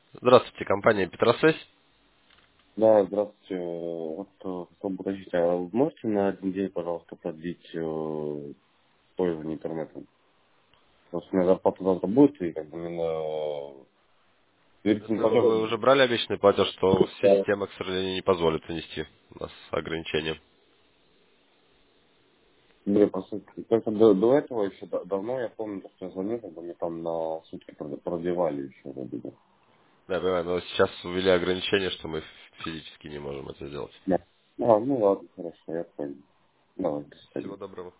Здравствуйте, компания Петросвязь. Да, здравствуйте. Вот хотел бы уточнить, а вы можете на один день, пожалуйста, продлить пользование интернетом? Просто у меня зарплата завтра будет, и как бы именно доверительный Но вы уже платеж. брали обещанный платеж, что Да. система, к сожалению, не позволит внести у нас ограничения. Блин, просто только до этого еще давно я помню, что я звонил, когда мне там на сутки продлевали еще вроде бы. Да, я понимаю, но сейчас ввели ограничение, что мы физически не можем это сделать. Да. А, ну ладно, хорошо, я понял. Давай, до Всего свидания. доброго.